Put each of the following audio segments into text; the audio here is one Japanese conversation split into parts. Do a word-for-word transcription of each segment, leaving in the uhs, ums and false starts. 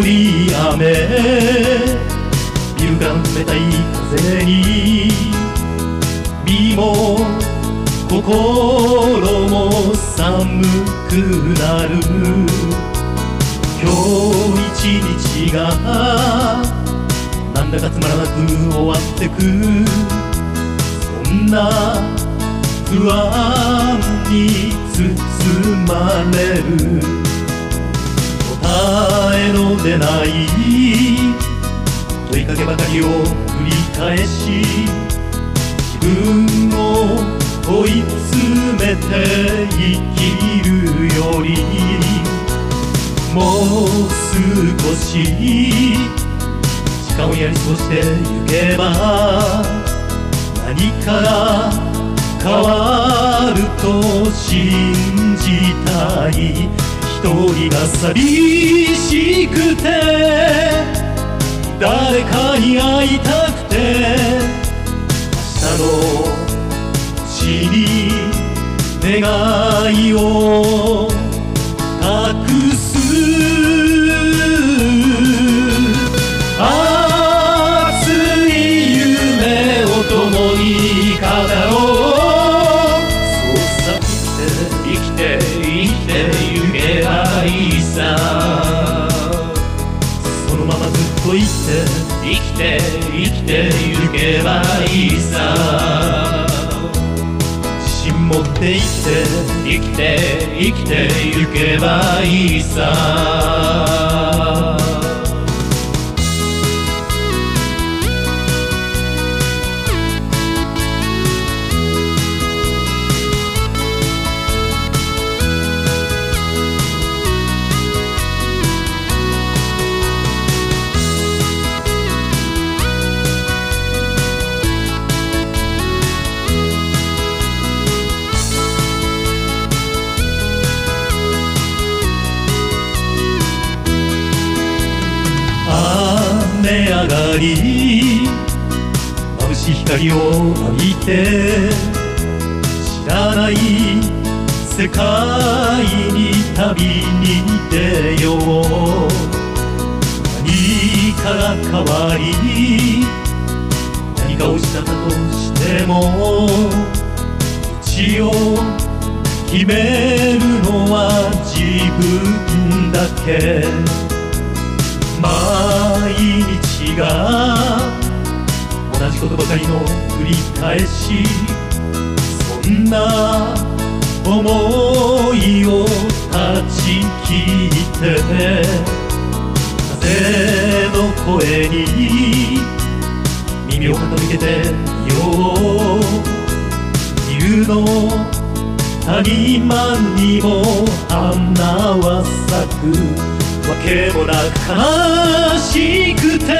り雨、ビルから冷たい風に身も心も寒くなる。今日一日がなんだかつまらなく終わってく、そんな不安に包まれる。答えの出ない問いかけばかりを繰り返し、自分を追い詰めて生きるより、もう少し時間をやり過ごしてゆけば何かが変わると信じたい。一人が寂しくて誰かに会いたくて、明日の星に願いを託す。熱い夢を共に語ろう。そうさ、生きて生きてゆけばいいさ。そのままずっと生きて生きて生きてゆけばいいさ。自信持って生きて生きて生きてゆけばいいさ。雨上がり眩しい光を浴びて、知らない世界に旅に出よう。何かが変わり何かをしたかとしても、道を決めるのは自分だけ。毎日が同じことばかりの繰り返し、そんな想いを断ち切って風の声に耳を傾けてみよう。昼の谷間にも花は咲く。わけもなく悲しくて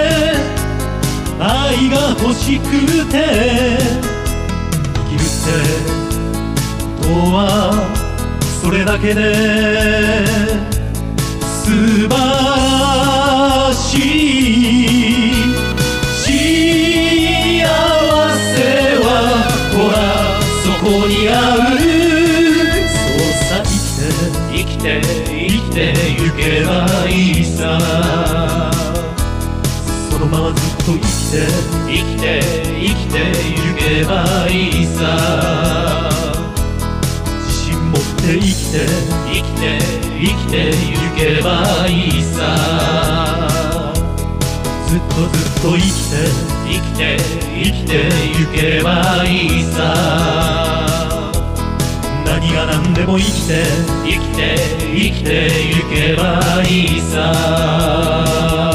愛が欲しくて、生きるってとはそれだけで素晴らしい。幸せはほらそこにある。そうさ、生きて生きてゆけばいいさ。そのままずっと生きて生きて生きてゆけばいいさ。自信持って生きて生きて生きてゆけばいいさ。ずっとずっと生きて生きて生きてゆけばいいさ。何が何でも生きて生きて生きてゆけばいいさ。